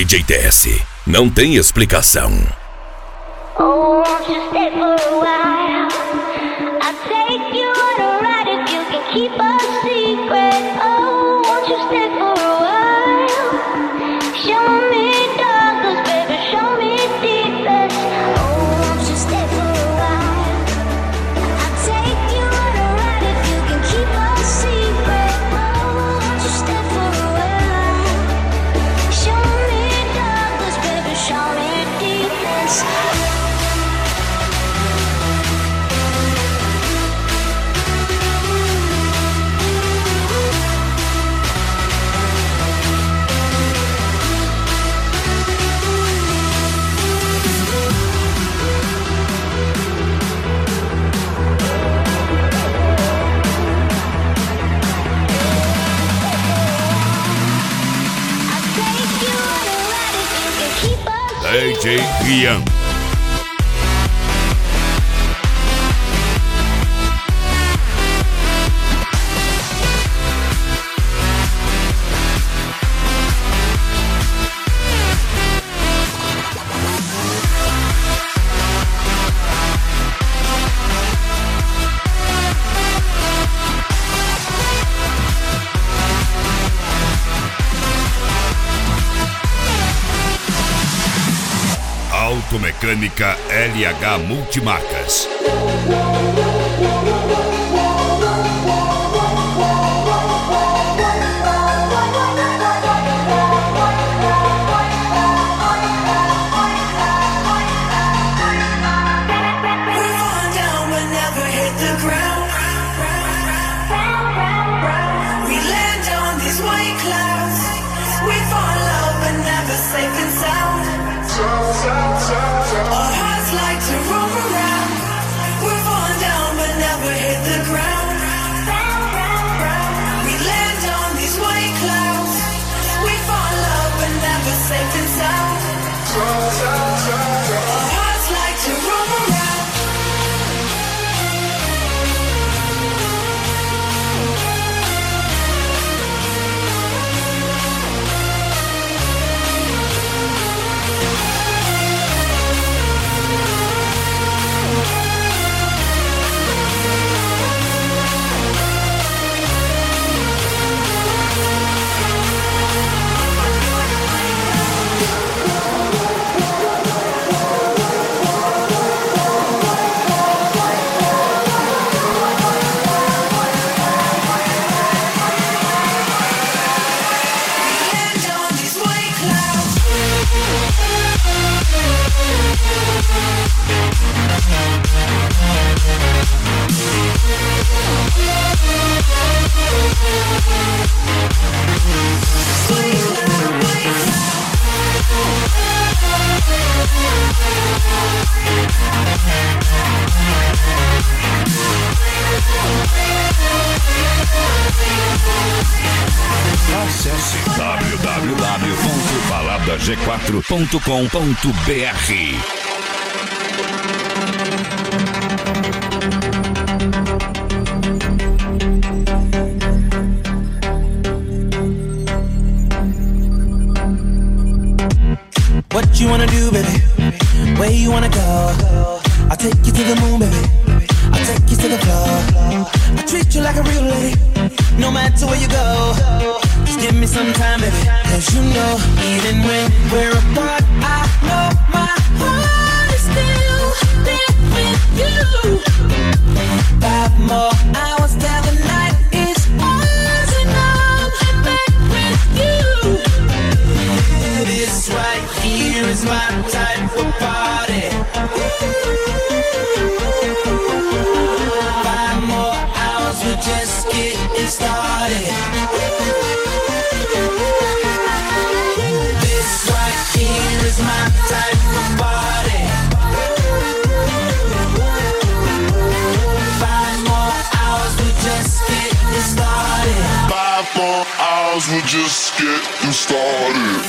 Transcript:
DJ TS. Não tem explicação. Oh, won't you stay for a while? I'll take you on a ride if you can keep a secret. Oh, won't you stay for a while? Show me darkness, baby, show me deepness. Oh, won't you stay for a while? I'll take you on a ride if you can keep a secret. Oh, won't you stay for a while? Show me darkness, baby, show me deepness. DJ Rian. Automecânica LH Multimarcas. Our hearts like to roam around. We're falling down but never hit the ground. We land on these white clouds. We fall in love but never safe and sound. Our hearts like to roam around. Acesse www.baladag4.com.br. What you wanna do, baby? Where you wanna go? I'll take you to the moon, baby. I'll take you to the floor. I treat you like a real lady, no matter where you go. Just give me some time, baby. Cause you know, even when we're apart, I know my heart is still there with you. 5 more hours till the night is ours, and I'm back with you. This right here is my type of party. 5 more hours, we're just getting started. This right here is my type of party. 5 more hours, we're just getting started. 5 more hours, we're just getting started.